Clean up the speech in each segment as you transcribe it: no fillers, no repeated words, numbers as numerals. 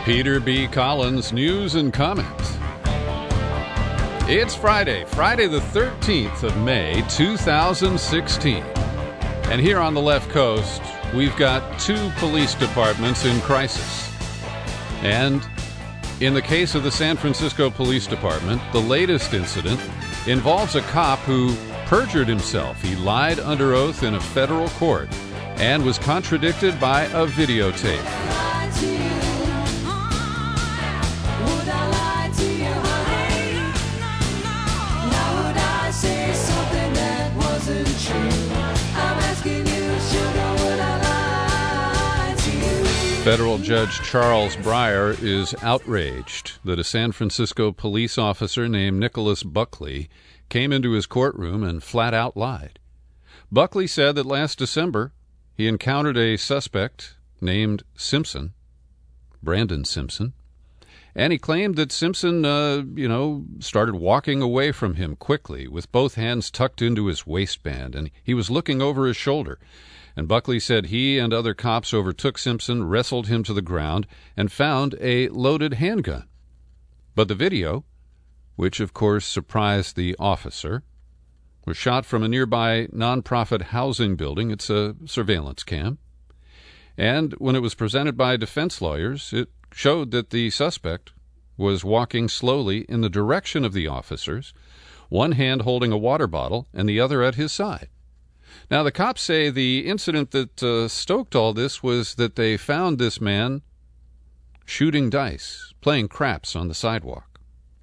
Peter B. Collins, news and comments. It's Friday the 13th of May, 2016. And here on the left coast, we've got two police departments in crisis. And in the case of the San Francisco Police Department, the latest incident involves a cop who perjured himself. He lied under oath in a federal court and was contradicted by a videotape. Federal Judge Charles Breyer is outraged that a San Francisco police officer named Nicholas Buckley came into his courtroom and flat out lied. Buckley said that last December he encountered a suspect named Simpson, Brandon Simpson, and he claimed that Simpson, started walking away from him quickly with both hands tucked into his waistband, and he was looking over his shoulder. And Buckley said he and other cops overtook Simpson, wrestled him to the ground, and found a loaded handgun. But the video, which of course surprised the officer, was shot from a nearby nonprofit housing building. It's a surveillance cam. And when it was presented by defense lawyers, it showed that the suspect was walking slowly in the direction of the officers, one hand holding a water bottle and the other at his side. Now, the cops say the incident that stoked all this was that they found this man shooting dice, playing craps on the sidewalk.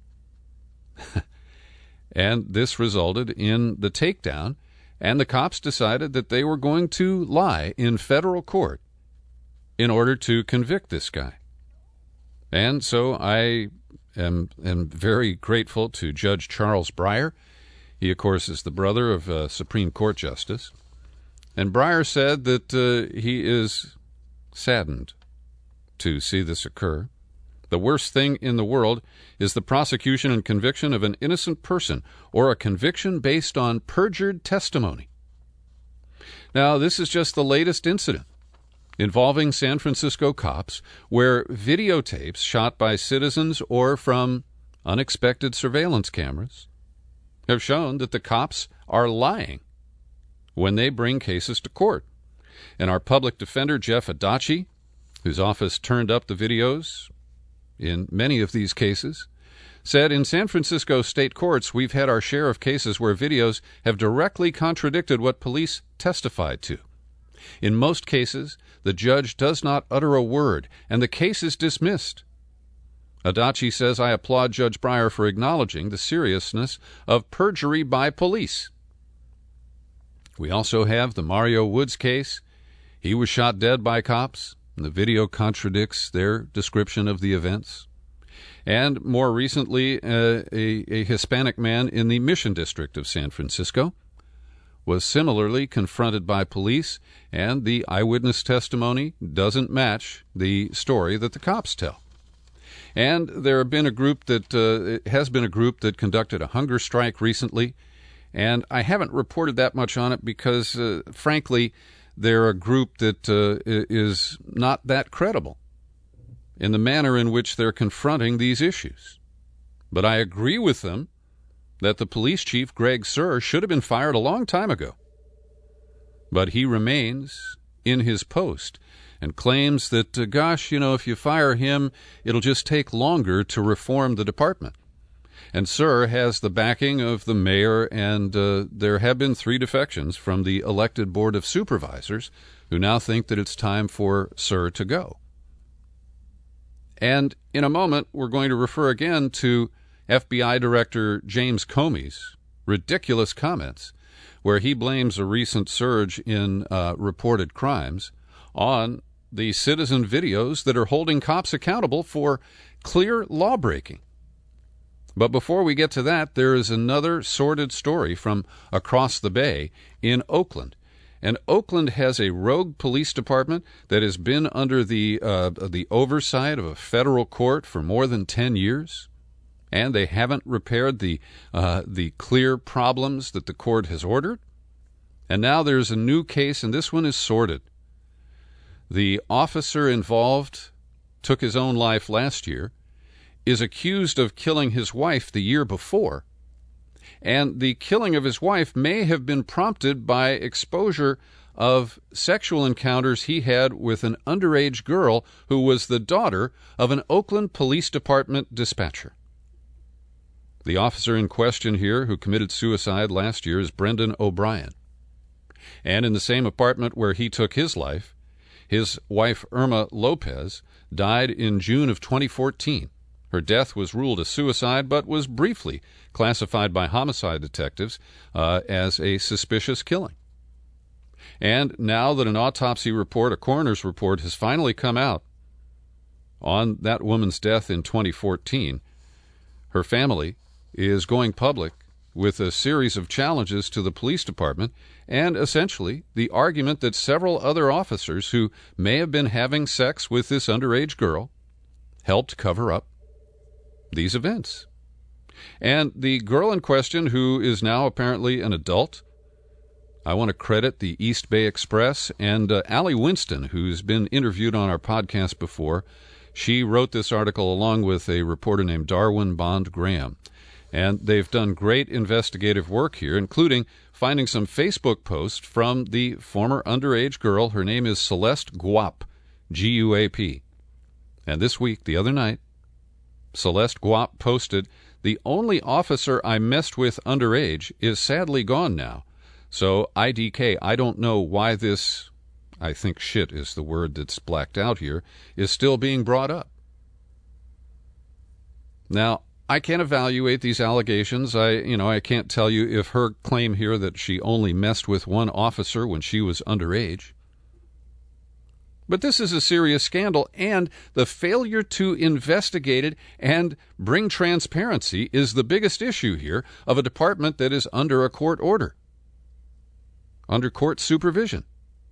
And this resulted in the takedown, and the cops decided that they were going to lie in federal court in order to convict this guy. And so I am very grateful to Judge Charles Breyer. He, of course, is the brother of a Supreme Court Justice. And Breyer said that he is saddened to see this occur. The worst thing in the world is the prosecution and conviction of an innocent person or a conviction based on perjured testimony. Now, this is just the latest incident involving San Francisco cops where videotapes shot by citizens or from unexpected surveillance cameras have shown that the cops are lying when they bring cases to court. And our public defender, Jeff Adachi, whose office turned up the videos in many of these cases, said, in San Francisco state courts, we've had our share of cases where videos have directly contradicted what police testified to. In most cases, the judge does not utter a word, and the case is dismissed. Adachi says, I applaud Judge Breyer for acknowledging the seriousness of perjury by police. We also have the Mario Woods case. He was shot dead by cops, and the video contradicts their description of the events. And more recently, a Hispanic man in the Mission District of San Francisco was similarly confronted by police, and the eyewitness testimony doesn't match the story that the cops tell. And there have been a group that has been a group that conducted a hunger strike recently, and I haven't reported that much on it because, frankly, they're a group that is not that credible in the manner in which they're confronting these issues. But I agree with them that the police chief, Greg Suhr, should have been fired a long time ago. But he remains in his post and claims that, if you fire him, it'll just take longer to reform the department. And Suhr has the backing of the mayor, and there have been 3 defections from the elected Board of Supervisors who now think that it's time for Suhr to go. And in a moment, we're going to refer again to FBI Director James Comey's ridiculous comments, where he blames a recent surge in reported crimes on the citizen videos that are holding cops accountable for clear lawbreaking. But before we get to that, there is another sordid story from across the bay in Oakland. And Oakland has a rogue police department that has been under the oversight of a federal court for more than 10 years, and they haven't repaired the clear problems that the court has ordered. And now there's a new case, and this one is sordid. The officer involved took his own life last year, is accused of killing his wife the year before. And the killing of his wife may have been prompted by exposure of sexual encounters he had with an underage girl who was the daughter of an Oakland Police Department dispatcher. The officer in question here who committed suicide last year is Brendan O'Brien. And in the same apartment where he took his life, his wife Irma Lopez died in June of 2014. Her death was ruled a suicide, but was briefly classified by homicide detectives as a suspicious killing. And now that an autopsy report, a coroner's report, has finally come out on that woman's death in 2014, her family is going public with a series of challenges to the police department and essentially the argument that several other officers who may have been having sex with this underage girl helped cover up these events. And the girl in question, who is now apparently an adult, I want to credit the East Bay Express and Allie Winston, who's been interviewed on our podcast before. She wrote this article along with a reporter named Darwin Bond Graham. And they've done great investigative work here, including finding some Facebook posts from the former underage girl. Her name is Celeste Guap, G-U-A-P. And this week, the other night, Celeste Guap posted, "The only officer I messed with underage is sadly gone now. So IDK, I don't know why this," I think shit is the word that's blacked out here, "is still being brought up." Now, I can't evaluate these allegations. I can't tell you if her claim here that she only messed with one officer when she was underage. But this is a serious scandal, and the failure to investigate it and bring transparency is the biggest issue here of a department that is under a court order, under court supervision.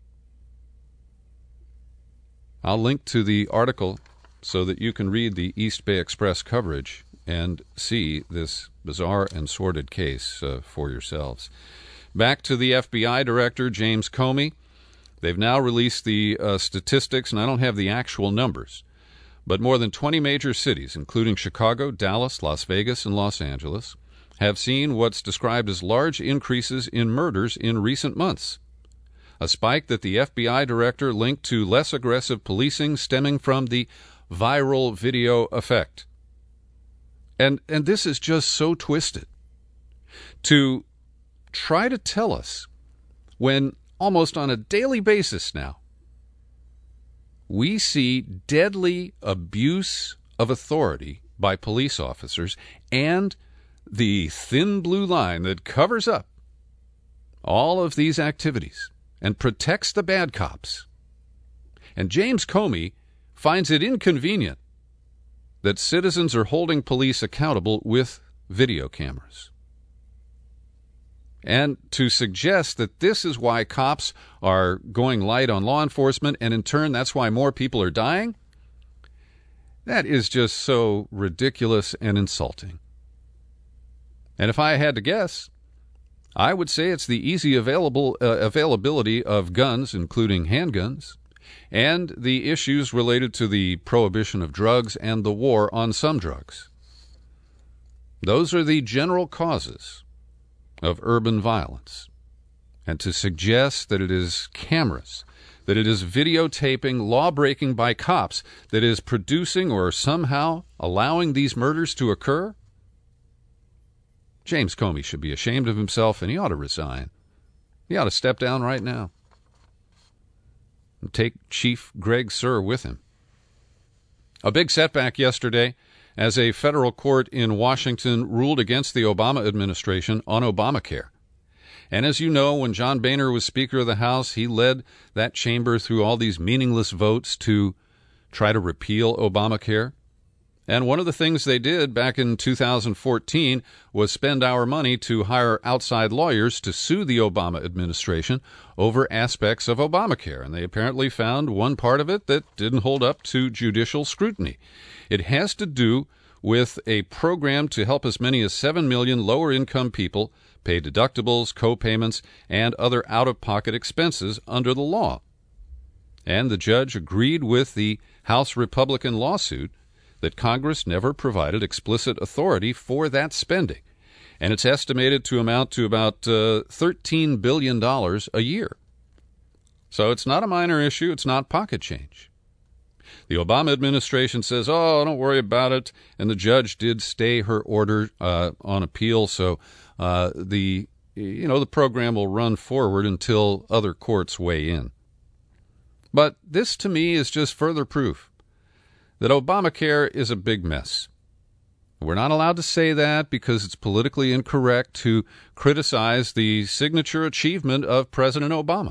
I'll link to the article so that you can read the East Bay Express coverage and see this bizarre and sordid case for yourselves. Back to the FBI director, James Comey. They've now released the statistics, and I don't have the actual numbers, but more than 20 major cities, including Chicago, Dallas, Las Vegas, and Los Angeles, have seen what's described as large increases in murders in recent months, a spike that the FBI director linked to less aggressive policing stemming from the viral video effect. And this is just so twisted to try to tell us when almost on a daily basis now we see deadly abuse of authority by police officers and the thin blue line that covers up all of these activities and protects the bad cops. And James Comey finds it inconvenient that citizens are holding police accountable with video cameras. And to suggest that this is why cops are going light on law enforcement, and in turn that's why more people are dying, that is just so ridiculous and insulting. And if I had to guess, I would say it's the easy availability of guns, including handguns, and the issues related to the prohibition of drugs and the war on some drugs. Those are the general causes of urban violence. And to suggest that it is cameras, that it is videotaping, law-breaking by cops that is producing or somehow allowing these murders to occur, James Comey should be ashamed of himself, and he ought to resign. He ought to step down right now and take Chief Greg Suhr with him. A big setback yesterday as a federal court in Washington ruled against the Obama administration on Obamacare. And as you know, when John Boehner was Speaker of the House, he led that chamber through all these meaningless votes to try to repeal Obamacare. And one of the things they did back in 2014 was spend our money to hire outside lawyers to sue the Obama administration over aspects of Obamacare. And they apparently found one part of it that didn't hold up to judicial scrutiny. It has to do with a program to help as many as 7 million lower-income people pay deductibles, co-payments, and other out-of-pocket expenses under the law. And the judge agreed with the House Republican lawsuit that Congress never provided explicit authority for that spending. And it's estimated to amount to about $13 billion a year. So it's not a minor issue. It's not pocket change. The Obama administration says, oh, don't worry about it. And the judge did stay her order on appeal. So the program will run forward until other courts weigh in. But this, to me, is just further proof that Obamacare is a big mess. We're not allowed to say that because it's politically incorrect to criticize the signature achievement of President Obama.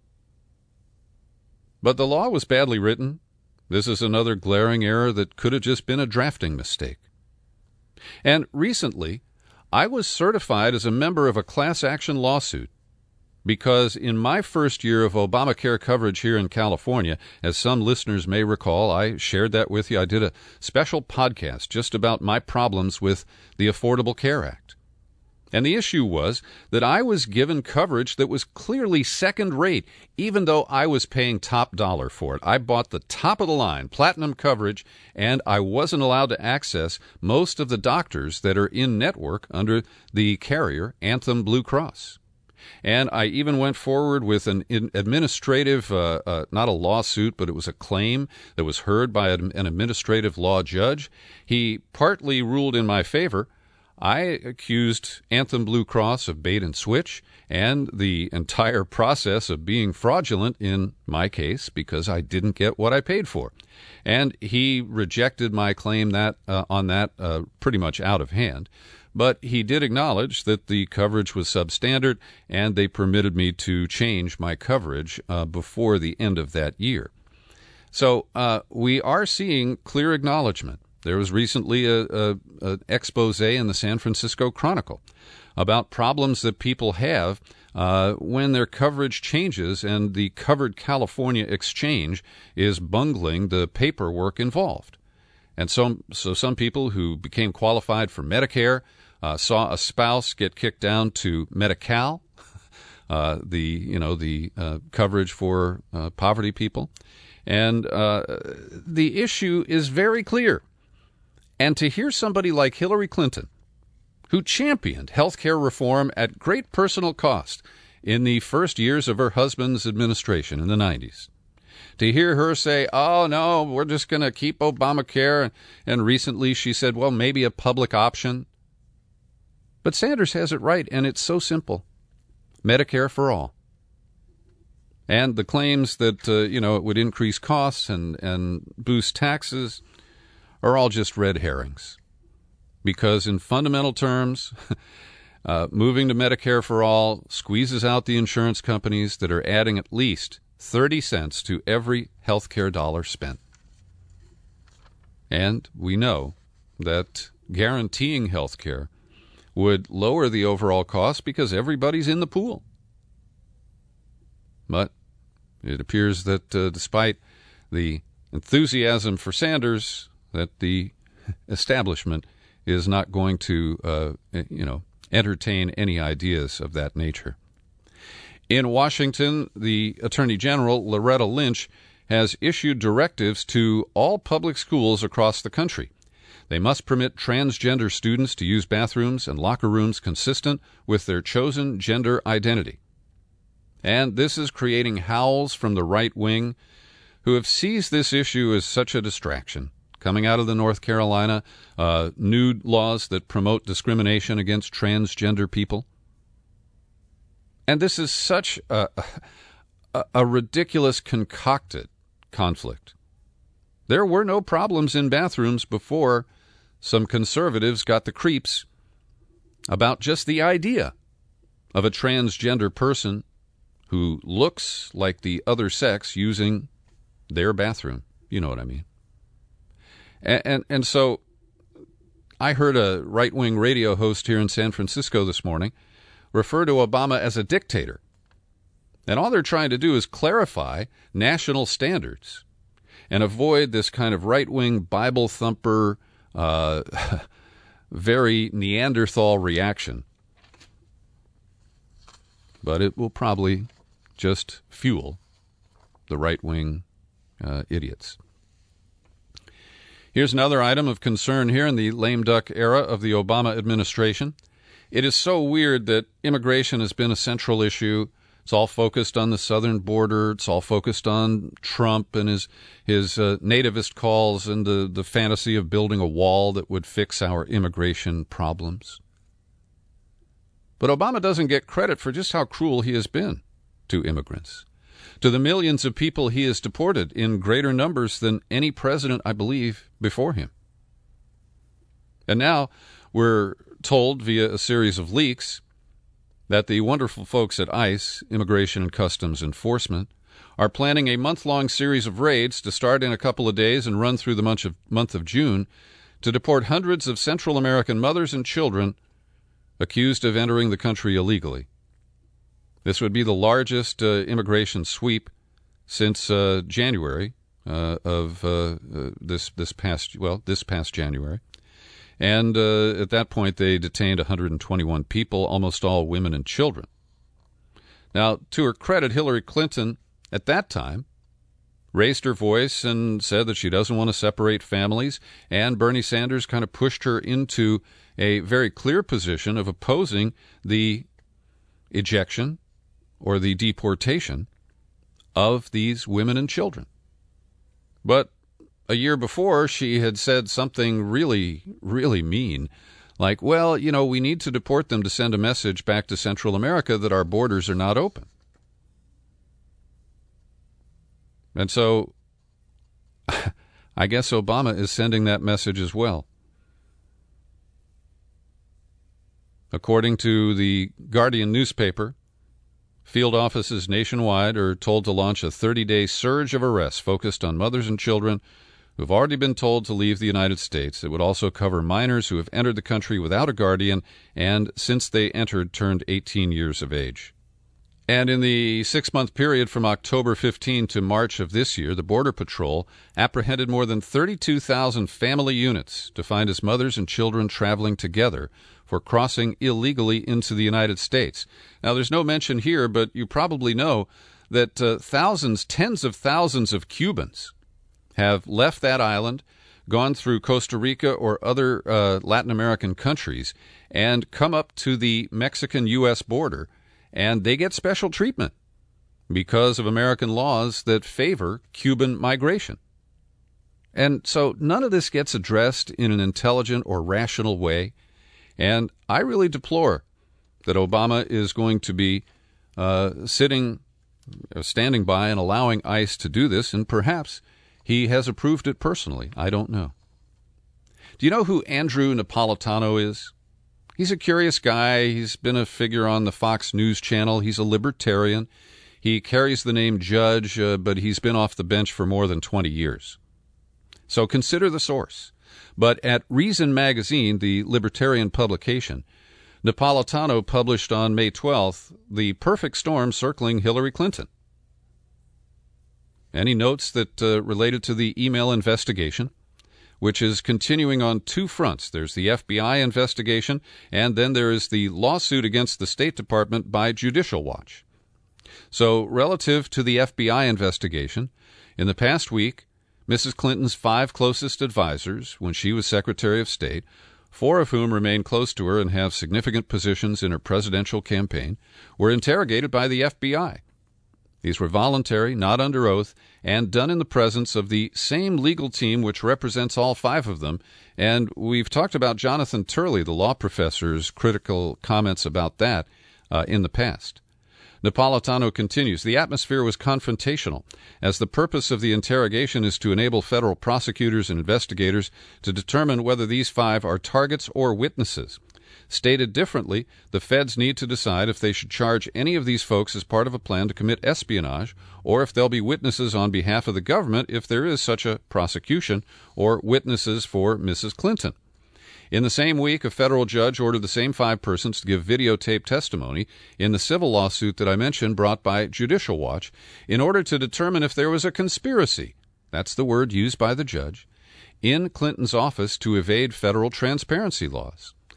But the law was badly written. This is another glaring error that could have just been a drafting mistake. And recently, I was certified as a member of a class action lawsuit because in my first year of Obamacare coverage here in California, as some listeners may recall, I shared that with you. I did a special podcast just about my problems with the Affordable Care Act. And the issue was that I was given coverage that was clearly second rate, even though I was paying top dollar for it. I bought the top of the line, platinum coverage, and I wasn't allowed to access most of the doctors that are in network under the carrier, Anthem Blue Cross. And I even went forward with an administrative, not a lawsuit, but it was a claim that was heard by an administrative law judge. He partly ruled in my favor. I accused Anthem Blue Cross of bait and switch and the entire process of being fraudulent in my case because I didn't get what I paid for. And he rejected my claim on that pretty much out of hand. But he did acknowledge that the coverage was substandard, and they permitted me to change my coverage before the end of that year. So we are seeing clear acknowledgement. There was recently an expose in the San Francisco Chronicle about problems that people have when their coverage changes and the Covered California Exchange is bungling the paperwork involved. And so some people who became qualified for Medicare saw a spouse get kicked down to Medi-Cal, the coverage for poverty people. And the issue is very clear. And to hear somebody like Hillary Clinton, who championed health care reform at great personal cost in the first years of her husband's administration in the 90s, to hear her say, oh, no, we're just going to keep Obamacare, and recently she said, well, maybe a public option. But Sanders has it right, and it's so simple. Medicare for all. And the claims that, it would increase costs and boost taxes are all just red herrings. Because in fundamental terms, moving to Medicare for all squeezes out the insurance companies that are adding at least 30 cents to every health care dollar spent. And we know that guaranteeing health care would lower the overall cost because everybody's in the pool. But it appears that despite the enthusiasm for Sanders, that the establishment is not going to, entertain any ideas of that nature. In Washington, the Attorney General, Loretta Lynch, has issued directives to all public schools across the country. They must permit transgender students to use bathrooms and locker rooms consistent with their chosen gender identity. And this is creating howls from the right wing, who have seized this issue as such a distraction. Coming out of the North Carolina, new laws that promote discrimination against transgender people. And this is such a ridiculous, concocted conflict. There were no problems in bathrooms before some conservatives got the creeps about just the idea of a transgender person who looks like the other sex using their bathroom. You know what I mean. And so I heard a right-wing radio host here in San Francisco this morning refer to Obama as a dictator. And all they're trying to do is clarify national standards and avoid this kind of right-wing Bible thumper, very Neanderthal reaction. But it will probably just fuel the right-wing idiots. Here's another item of concern here in the lame duck era of the Obama administration. It is so weird that immigration has been a central issue. It's all focused on the southern border. It's all focused on Trump and his nativist calls and the fantasy of building a wall that would fix our immigration problems. But Obama doesn't get credit for just how cruel he has been to immigrants, to the millions of people he has deported in greater numbers than any president, I believe, before him. And now we're told via a series of leaks that the wonderful folks at ICE, Immigration and Customs Enforcement, are planning a month-long series of raids to start in a couple of days and run through the month of June to deport hundreds of Central American mothers and children accused of entering the country illegally. This would be the largest immigration sweep since January of this past January. And at that point, they detained 121 people, almost all women and children. Now, to her credit, Hillary Clinton, at that time, raised her voice and said that she doesn't want to separate families, and Bernie Sanders kind of pushed her into a very clear position of opposing the ejection or the deportation of these women and children. But a year before, she had said something really, really mean, like, well, you know, we need to deport them to send a message back to Central America that our borders are not open. And so I guess Obama is sending that message as well. According to the Guardian newspaper, field offices nationwide are told to launch a 30-day surge of arrests focused on mothers and children who have already been told to leave the United States. It would also cover minors who have entered the country without a guardian and, since they entered, turned 18 years of age. And in the 6-month period from October 15 to March of this year, the Border Patrol apprehended more than 32,000 family units defined as mothers and children traveling together for crossing illegally into the United States. Now, there's no mention here, but you probably know that tens of thousands of Cubans have left that island, gone through Costa Rica or other Latin American countries, and come up to the Mexican-U.S. border, and they get special treatment because of American laws that favor Cuban migration. And so none of this gets addressed in an intelligent or rational way, and I really deplore that Obama is going to be standing by and allowing ICE to do this, and perhaps he has approved it personally. I don't know. Do you know who Andrew Napolitano is? He's a curious guy. He's been a figure on the Fox News channel. He's a libertarian. He carries the name Judge, but he's been off the bench for more than 20 years. So consider the source. But at Reason Magazine, the libertarian publication, Napolitano published on May 12th the perfect storm circling Hillary Clinton. And he notes that related to the email investigation, which is continuing on two fronts. There's the FBI investigation, and then there is the lawsuit against the State Department by Judicial Watch. So relative to the FBI investigation, in the past week, Mrs. Clinton's 5 closest advisors, when she was Secretary of State, 4 of whom remain close to her and have significant positions in her presidential campaign, were interrogated by the FBI. These were voluntary, not under oath, and done in the presence of the same legal team which represents all 5 of them. And we've talked about Jonathan Turley, the law professor's critical comments about that in the past. Napolitano continues, the atmosphere was confrontational, as the purpose of the interrogation is to enable federal prosecutors and investigators to determine whether these 5 are targets or witnesses. Stated differently, the feds need to decide if they should charge any of these folks as part of a plan to commit espionage, or if they'll be witnesses on behalf of the government if there is such a prosecution, or witnesses for Mrs. Clinton. In the same week, a federal judge ordered the same 5 persons to give videotape testimony in the civil lawsuit that I mentioned brought by Judicial Watch in order to determine if there was a conspiracy, that's the word used by the judge, in Clinton's office to evade federal transparency laws.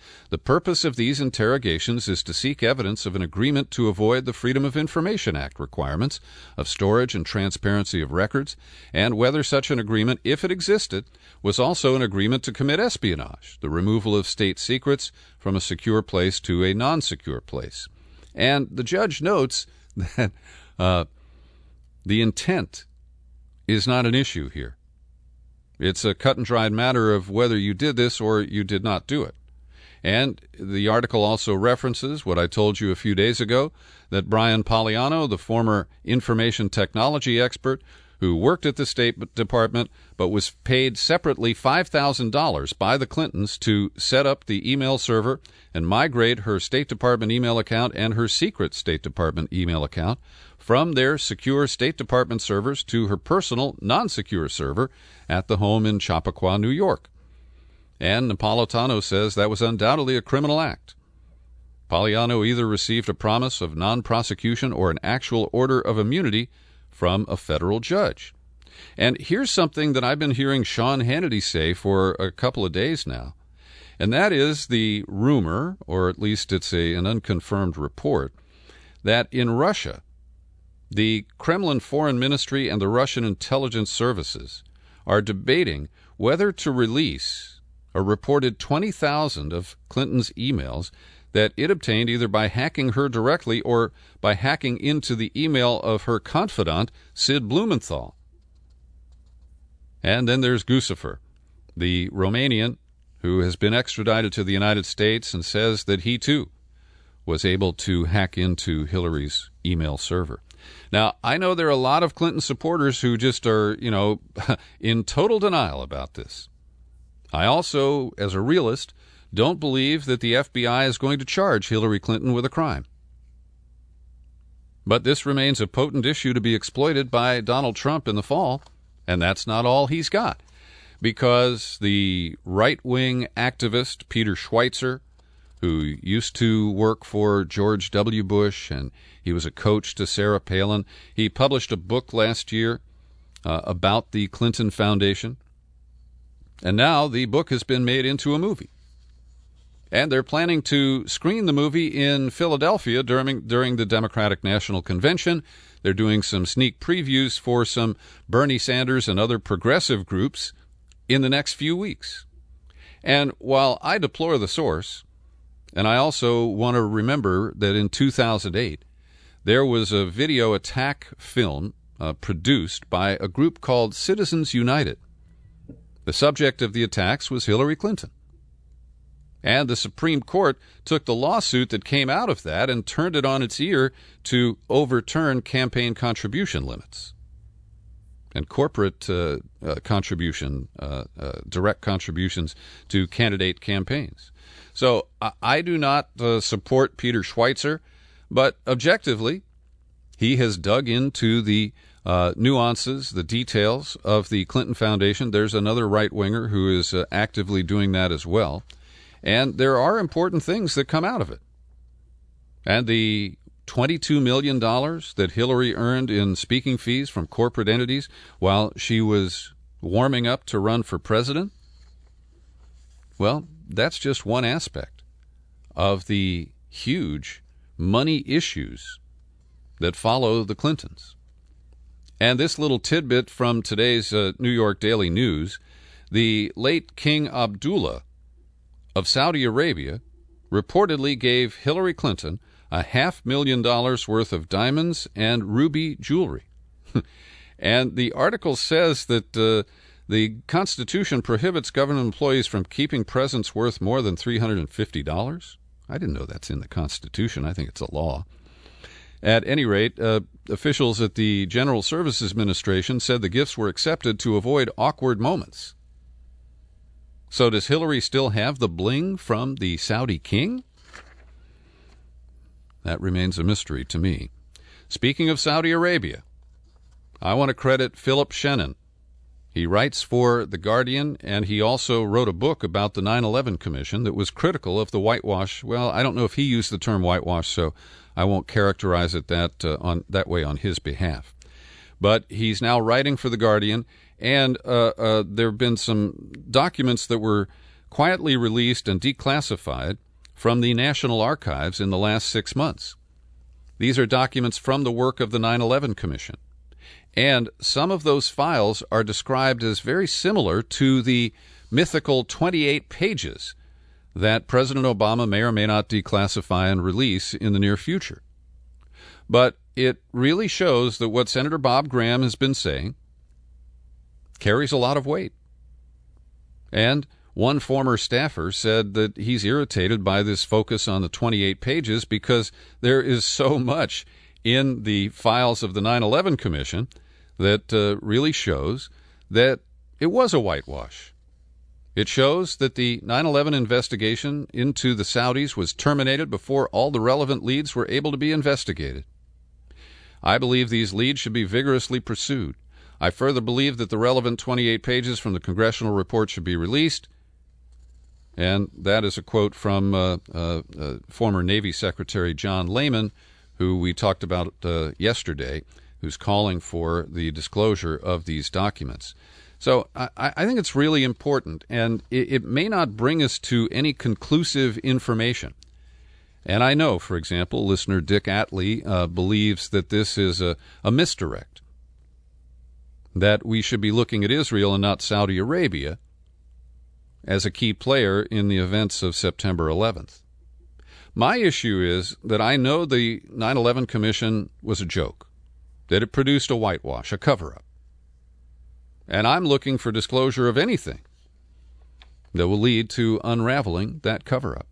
The purpose of these interrogations is to seek evidence of an agreement to avoid the Freedom of Information Act requirements of storage and transparency of records, and whether such an agreement, if it existed, was also an agreement to commit espionage, the removal of state secrets from a secure place to a non-secure place. And the judge notes that the intent is not an issue here. It's a cut and dried matter of whether you did this or you did not do it. And the article also references what I told you a few days ago, that Brian Poliano, the former information technology expert who worked at the State Department but was paid separately $5,000 by the Clintons to set up the email server and migrate her State Department email account and her secret State Department email account from their secure State Department servers to her personal non-secure server at the home in Chappaqua, New York. And Napolitano says that was undoubtedly a criminal act. Poliano either received a promise of non-prosecution or an actual order of immunity from a federal judge. And here's something that I've been hearing Sean Hannity say for a couple of days now, and that is the rumor, or at least it's an unconfirmed report, that in Russia, the Kremlin Foreign Ministry and the Russian intelligence services are debating whether to release a reported 20,000 of Clinton's emails that it obtained either by hacking her directly or by hacking into the email of her confidant, Sid Blumenthal. And then there's Guccifer, the Romanian who has been extradited to the United States and says that he, too, was able to hack into Hillary's email server. Now, I know there are a lot of Clinton supporters who just are, in total denial about this. I also, as a realist, don't believe that the FBI is going to charge Hillary Clinton with a crime. But this remains a potent issue to be exploited by Donald Trump in the fall, and that's not all he's got, because the right-wing activist Peter Schweizer, who used to work for George W. Bush, and he was a coach to Sarah Palin, he published a book last year about the Clinton Foundation, and now the book has been made into a movie. And they're planning to screen the movie in Philadelphia during the Democratic National Convention. They're doing some sneak previews for some Bernie Sanders and other progressive groups in the next few weeks. And while I deplore the source, and I also want to remember that in 2008, there was a video attack film produced by a group called Citizens United. The subject of the attacks was Hillary Clinton. And the Supreme Court took the lawsuit that came out of that and turned it on its ear to overturn campaign contribution limits and corporate contribution, direct contributions to candidate campaigns. So I do not support Peter Schweizer, but objectively, he has dug into the nuances, the details of the Clinton Foundation. There's another right-winger who is actively doing that as well. And there are important things that come out of it. And the $22 million that Hillary earned in speaking fees from corporate entities while she was warming up to run for president, well, that's just one aspect of the huge money issues that follow the Clintons. And this little tidbit from today's New York Daily News, the late King Abdullah of Saudi Arabia reportedly gave Hillary Clinton $500,000 worth of diamonds and ruby jewelry. And the article says that the Constitution prohibits government employees from keeping presents worth more than $350. I didn't know that's in the Constitution. I think it's a law. At any rate, officials at the General Services Administration said the gifts were accepted to avoid awkward moments. So does Hillary still have the bling from the Saudi king? That remains a mystery to me. Speaking of Saudi Arabia, I want to credit Philip Shannon. He writes for The Guardian, and he also wrote a book about the 9/11 Commission that was critical of the whitewash. Well, I don't know if he used the term whitewash, so I won't characterize it that way on his behalf. But he's now writing for The Guardian, and there have been some documents that were quietly released and declassified from the National Archives in the last 6 months. These are documents from the work of the 9/11 Commission. And some of those files are described as very similar to the mythical 28 pages that President Obama may or may not declassify and release in the near future. But it really shows that what Senator Bob Graham has been saying carries a lot of weight. And one former staffer said that he's irritated by this focus on the 28 pages because there is so much in the files of the 9/11 Commission that really shows that it was a whitewash. It shows that the 9/11 investigation into the Saudis was terminated before all the relevant leads were able to be investigated. I believe these leads should be vigorously pursued. I further believe that the relevant 28 pages from the congressional report should be released. And that is a quote from former Navy Secretary John Lehman, who we talked about yesterday, who's calling for the disclosure of these documents. So I think it's really important, and it may not bring us to any conclusive information. And I know, for example, listener Dick Atlee believes that this is a misdirect, that we should be looking at Israel and not Saudi Arabia as a key player in the events of September 11th. My issue is that I know the 9/11 Commission was a joke, that it produced a whitewash, a cover-up. And I'm looking for disclosure of anything that will lead to unraveling that cover-up.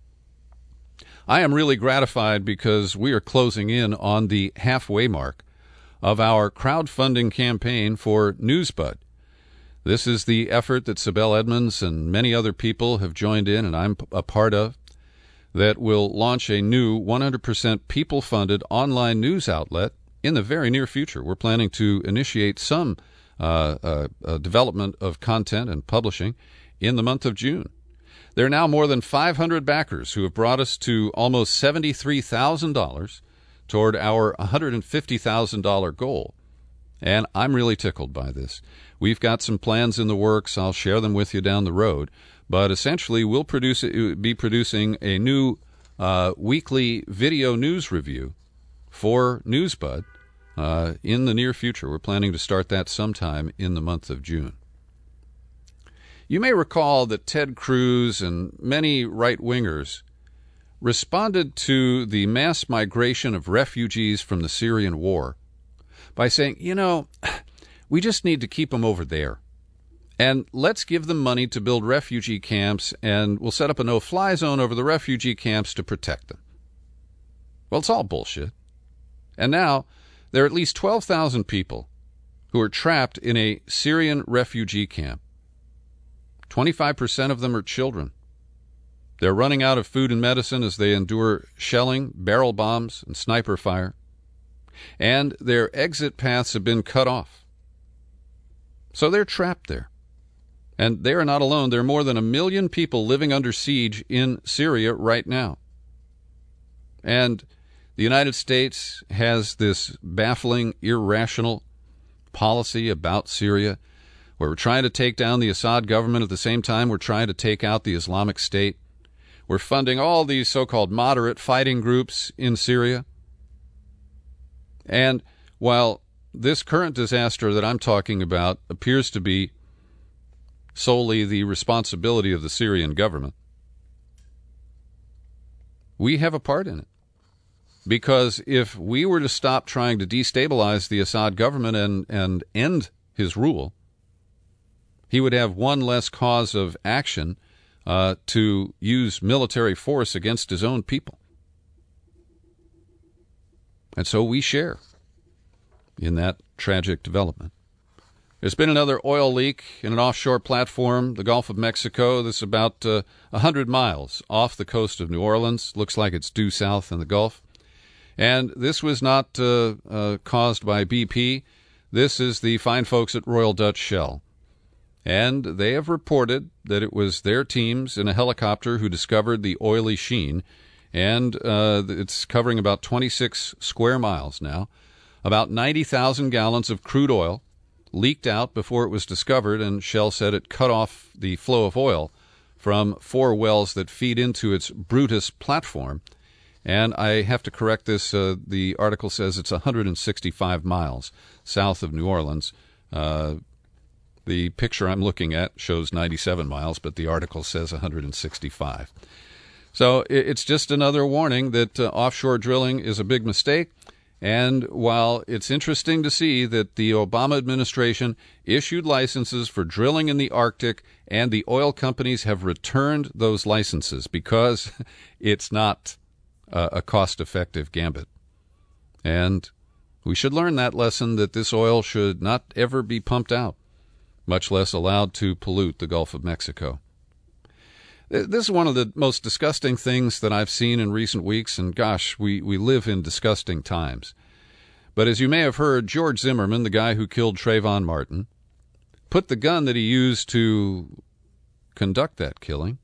I am really gratified because we are closing in on the halfway mark of our crowdfunding campaign for NewsBud. This is the effort that Sibel Edmonds and many other people have joined in, and I'm a part of, that will launch a new 100% people-funded online news outlet in the very near future. We're planning to initiate some development of content and publishing in the month of June. There are now more than 500 backers who have brought us to almost $73,000 toward our $150,000 goal. And I'm really tickled by this. We've got some plans in the works. I'll share them with you down the road. But essentially, we'll be producing a new weekly video news review for NewsBud in the near future. We're planning to start that sometime in the month of June. You may recall that Ted Cruz and many right-wingers responded to the mass migration of refugees from the Syrian war by saying, we just need to keep them over there. And let's give them money to build refugee camps, and we'll set up a no-fly zone over the refugee camps to protect them. Well, it's all bullshit. And now there are at least 12,000 people who are trapped in a Syrian refugee camp. 25% of them are children. They're running out of food and medicine as they endure shelling, barrel bombs, and sniper fire. And their exit paths have been cut off. So they're trapped there. And they are not alone. There are more than 1 million people living under siege in Syria right now. And the United States has this baffling, irrational policy about Syria, where we're trying to take down the Assad government at the same time we're trying to take out the Islamic State. We're funding all these so-called moderate fighting groups in Syria. And while this current disaster that I'm talking about appears to be solely the responsibility of the Syrian government, we have a part in it. Because if we were to stop trying to destabilize the Assad government and end his rule, he would have one less cause of action to use military force against his own people. And so we share in that tragic development. There's been another oil leak in an offshore platform, the Gulf of Mexico. This is about 100 miles off the coast of New Orleans. Looks like it's due south in the Gulf. And this was not caused by BP. This is the fine folks at Royal Dutch Shell. And they have reported that it was their teams in a helicopter who discovered the oily sheen. And it's covering about 26 square miles now. About 90,000 gallons of crude oil leaked out before it was discovered, and Shell said it cut off the flow of oil from 4 wells that feed into its Brutus platform. And I have to correct this. The article says it's 165 miles south of New Orleans. The picture I'm looking at shows 97 miles, but the article says 165. So it's just another warning that offshore drilling is a big mistake. And while it's interesting to see that the Obama administration issued licenses for drilling in the Arctic, and the oil companies have returned those licenses because it's not a cost-effective gambit. And we should learn that lesson, that this oil should not ever be pumped out, much less allowed to pollute the Gulf of Mexico. This is one of the most disgusting things that I've seen in recent weeks, and gosh, we live in disgusting times. But as you may have heard, George Zimmerman, the guy who killed Trayvon Martin, put the gun that he used to conduct that killing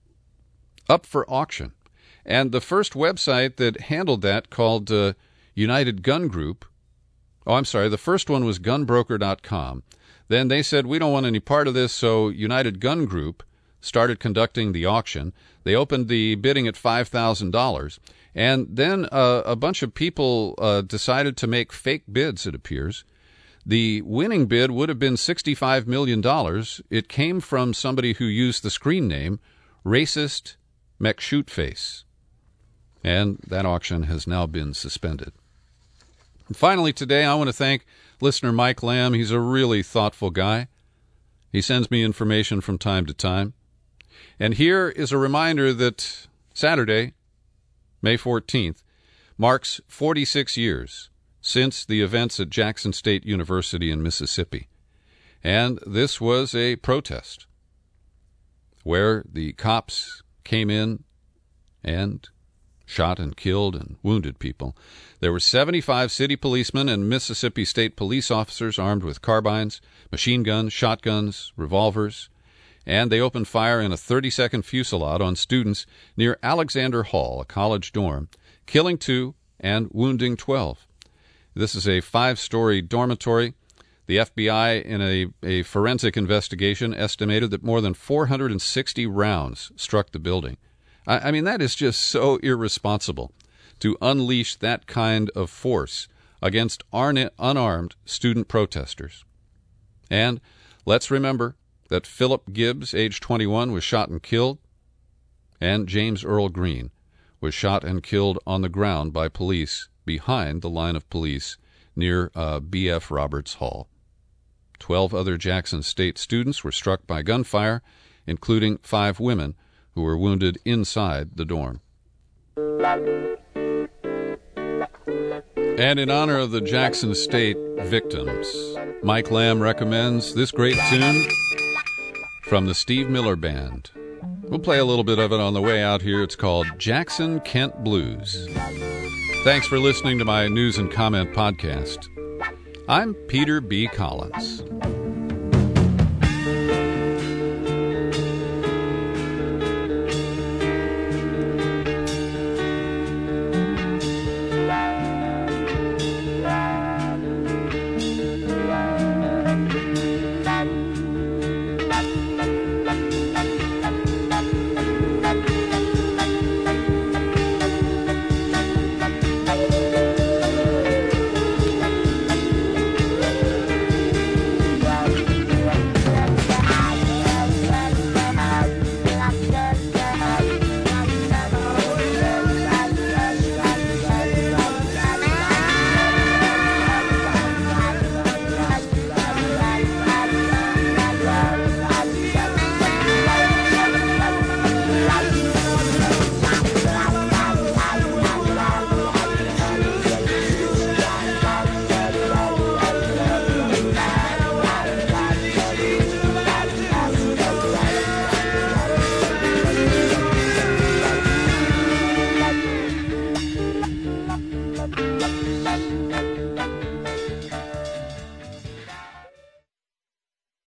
up for auction. And the first website that handled that, called United Gun Group, the first one was gunbroker.com. Then they said, we don't want any part of this, so United Gun Group started conducting the auction. They opened the bidding at $5,000, and then a bunch of people decided to make fake bids, it appears. The winning bid would have been $65 million. It came from somebody who used the screen name Racist McShootface, and that auction has now been suspended. And finally today, I want to thank listener Mike Lamb. He's a really thoughtful guy. He sends me information from time to time. And here is a reminder that Saturday, May 14th, marks 46 years since the events at Jackson State University in Mississippi. And this was a protest where the cops came in and shot and killed and wounded people. There were 75 city policemen and Mississippi State police officers armed with carbines, machine guns, shotguns, revolvers, and they opened fire in a 30-second fusillade on students near Alexander Hall, a college dorm, killing 2 and wounding 12. This is a 5-story dormitory. The FBI, in a forensic investigation, estimated that more than 460 rounds struck the building. I mean, that is just so irresponsible to unleash that kind of force against unarmed student protesters. And let's remember that Philip Gibbs, age 21, was shot and killed, and James Earl Green was shot and killed on the ground by police behind the line of police near B.F. Roberts Hall. 12 other Jackson State students were struck by gunfire, including 5 women who were wounded inside the dorm. And in honor of the Jackson State victims, Mike Lamb recommends this great tune from the Steve Miller Band. We'll play a little bit of it on the way out here. It's called Jackson Kent Blues. Thanks for listening to my news and comment podcast. I'm Peter B. Collins.